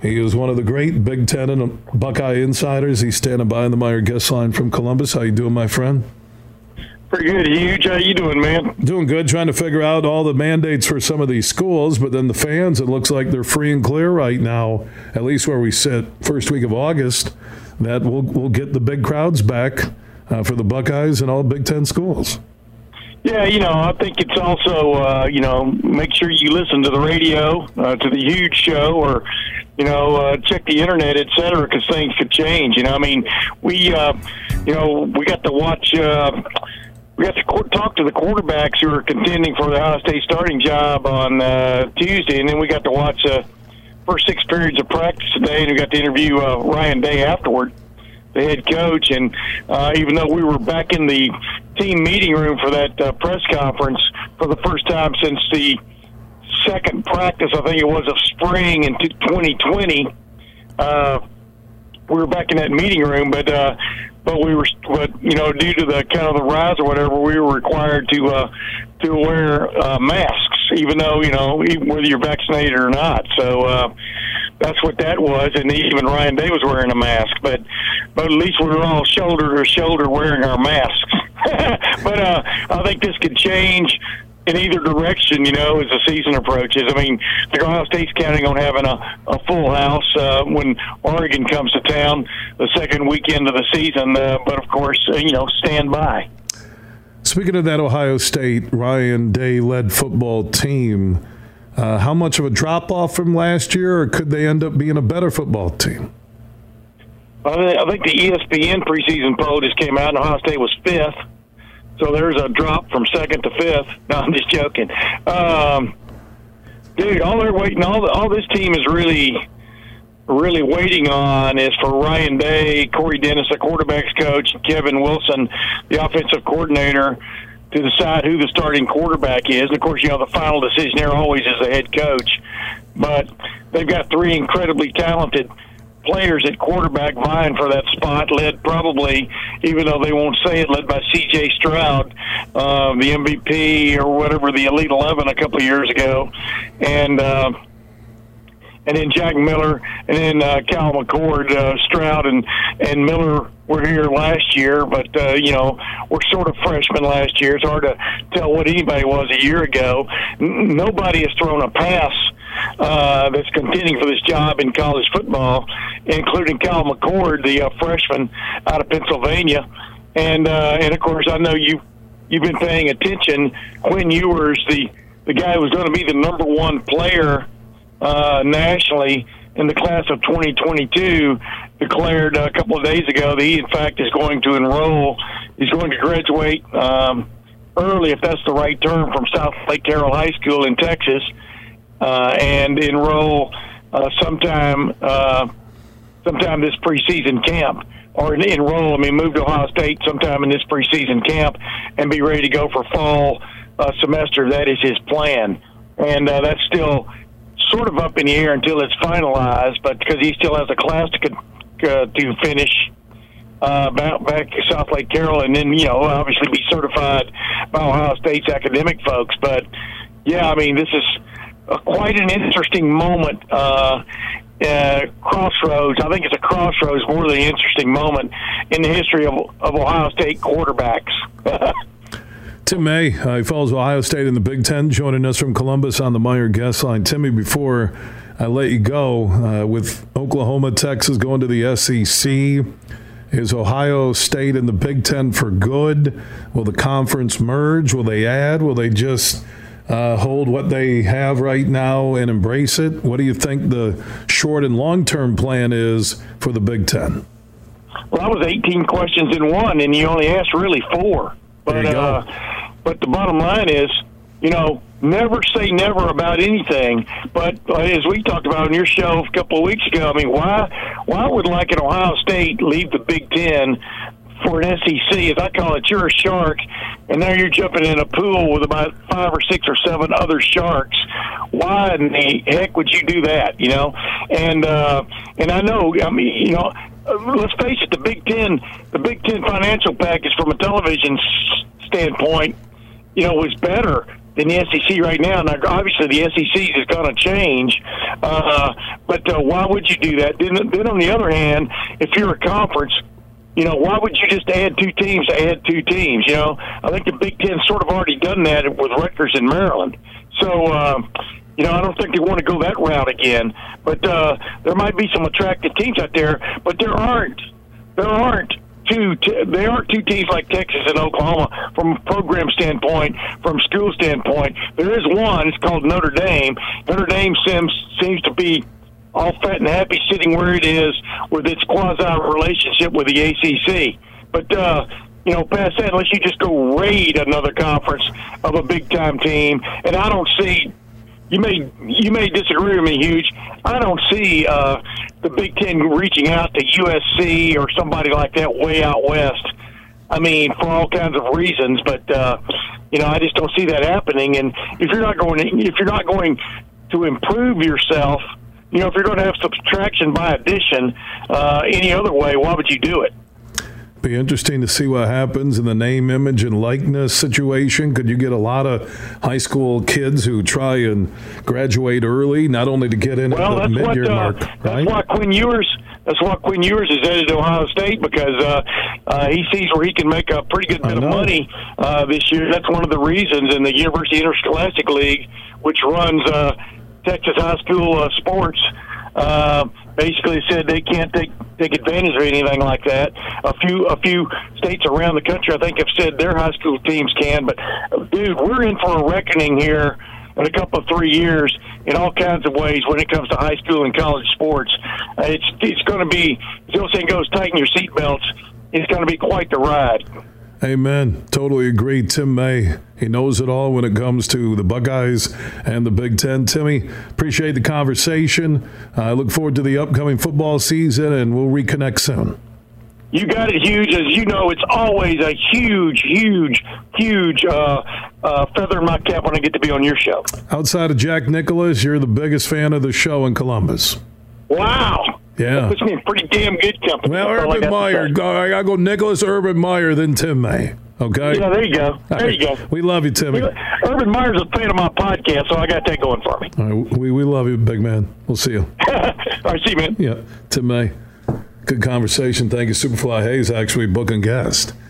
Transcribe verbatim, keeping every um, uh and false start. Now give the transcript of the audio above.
He is one of the great Big Ten and Buckeye insiders. He's standing by on the Meijer guest line from Columbus. How you doing, my friend? Pretty good, Huge. How you doing, man? Doing good, trying to figure out all the mandates for some of these schools, but then the fans, it looks like they're free and clear right now, at least where we sit, first week of August, that we'll, we'll get the big crowds back uh, for the Buckeyes and all Big Ten schools. Yeah, you know, I think it's also, uh, you know, make sure you listen to the radio, uh, to the Huge Show, or, you know, uh, check the internet, et cetera, because things could change. You know, I mean, we, uh, you know, we got to watch, uh, we got to talk to the quarterbacks who are contending for the Ohio State starting job on uh, Tuesday, and then we got to watch uh, first six periods of practice today, and we got to interview uh, Ryan Day afterward, the head coach. And uh, even though we were back in the team meeting room for that uh, press conference for the first time since the second practice, I think it was, of spring in twenty twenty, uh, we were back in that meeting room, but uh, but we were, but you know, due to the kind of the rise or whatever, we were required to uh, to wear uh, masks, even though, you know, even whether you're vaccinated or not. So uh, that's what that was, and even Ryan Day was wearing a mask, but but at least we were all shoulder to shoulder wearing our masks. But uh, I think this could change in either direction, you know, as the season approaches. I mean, the Ohio State's counting on having a, a full house uh, when Oregon comes to town the second weekend of the season, uh, but of course, uh, you know, stand by. Speaking of that Ohio State Ryan Day-led football team, uh, how much of a drop-off from last year, or could they end up being a better football team? I think the E S P N preseason poll just came out, and Ohio State was fifth. So there's a drop from second to fifth. No, I'm just joking. Um, dude, all they're waiting, all the, all this team is really, really waiting on is for Ryan Day, Corey Dennis, the quarterback's coach, and Kevin Wilson, the offensive coordinator, to decide who the starting quarterback is. And of course, you know, the final decision there always is the head coach. But they've got three incredibly talented players at quarterback vying for that spot, led probably, even though they won't say it, led by C J Stroud, uh, the M V P or whatever, the Elite Eleven a couple of years ago, and uh, and then Jack Miller, and then uh, Cal McCord. uh, Stroud and and Miller were here last year, but uh, you know, we're sort of freshmen last year. It's hard to tell what anybody was a year ago. N- nobody has thrown a pass Uh, that's contending for this job in college football, including Kyle McCord, the uh, freshman out of Pennsylvania. And uh, and of course, I know you you've been paying attention. Quinn Ewers, the the guy who was going to be the number one player uh, nationally in the class of twenty twenty-two, declared a couple of days ago that he, in fact, is going to enroll. He's going to graduate um, early, if that's the right term, from South Lake Carroll High School in Texas. Uh, and enroll uh, sometime uh, sometime this preseason camp, or enroll, I mean, move to Ohio State sometime in this preseason camp and be ready to go for fall uh, semester. That is his plan. And uh, that's still sort of up in the air until it's finalized, but because he still has a class to, uh, to finish uh, back, back to South Lake Carroll, and then, you know, obviously be certified by Ohio State's academic folks. But, yeah, I mean, this is Uh, quite an interesting moment, uh, uh, crossroads. I think it's a crossroads more than an interesting moment in the history of, of Ohio State quarterbacks. Tim May, uh, he follows Ohio State in the Big Ten, joining us from Columbus on the Meijer guest line. Timmy, before I let you go, uh, with Oklahoma, Texas going to the S E C, is Ohio State in the Big Ten for good? Will the conference merge? Will they add? Will they just Uh, hold what they have right now and embrace it? What do you think the short and long-term plan is for the Big Ten? Well, that was eighteen questions in one, and you only asked really four. But, there you go. Uh, but the bottom line is, you know, never say never about anything. But uh, as we talked about on your show a couple of weeks ago, I mean, why why would like an Ohio State leave the Big Ten for an S E C? As I call it, you're a shark, and now you're jumping in a pool with about five or six or seven other sharks. Why in the heck would you do that, you know? And uh, and I know, I mean, you know, let's face it, the Big Ten, the Big Ten financial package from a television standpoint, you know, was better than the S E C right now. Now, obviously, the S E C is going to change, uh, but uh, why would you do that? Then, then, on the other hand, if you're a conference, you know, why would you just add two teams to add two teams? You know, I think the Big Ten sort of already done that with Rutgers and Maryland. So, uh, you know, I don't think they want to go that route again. But uh, there might be some attractive teams out there, but there aren't. There aren't. Two, t- there aren't two teams like Texas and Oklahoma from a program standpoint, from school standpoint. There is one. It's called Notre Dame. Notre Dame seems seems to be all fat and happy sitting where it is with its quasi-relationship with the A C C. But, uh, you know, past that, unless you just go raid another conference of a big-time team, and I don't see – You may you may disagree with me, Huge. I don't see uh, the Big Ten reaching out to U S C or somebody like that way out west. I mean, for all kinds of reasons, but uh, you know, I just don't see that happening. And if you're not going, to, if you're not going to improve yourself, you know, if you're going to have subtraction by addition uh, any other way, why would you do it? Be interesting to see what happens in the name, image, and likeness situation. Could you get a lot of high school kids who try and graduate early, not only to get in well, at the mid-year what, uh, mark, that's right? why Quinn Ewers. That's why Quinn Ewers is headed to Ohio State, because uh, uh, he sees where he can make a pretty good bit of money uh, this year. That's one of the reasons in the University Interscholastic League, which runs uh, Texas high school uh, sports. Uh, basically said they can't take take advantage of anything like that. A few a few states around the country, I think, have said their high school teams can. But, dude, we're in for a reckoning here in a couple of three years in all kinds of ways when it comes to high school and college sports. Uh, it's it's going to be, as the old saying goes, tighten your seatbelts. It's going to be quite the ride. Amen. Totally agree. Tim May, he knows it all when it comes to the Buckeyes and the Big Ten. Timmy, appreciate the conversation. I uh, look forward to the upcoming football season, and we'll reconnect soon. You got it, Huge. As you know, it's always a huge, huge, huge uh, uh, feather in my cap when I get to be on your show. Outside of Jack Nicklaus, you're the biggest fan of the show in Columbus. Wow. Yeah. That puts me in pretty damn good company. Well, Urban Meyer. Go, I got to go Nicholas, Urban Meyer, then Tim May. Okay? Yeah, there you go. There right. you go. We love you, Timmy. Urban Meyer's a fan of my podcast, so I got that going for me. All right. We, we love you, big man. We'll see you. All right, see you, man. Yeah. Tim May. Good conversation. Thank you, Superfly Hayes, actually booking guest.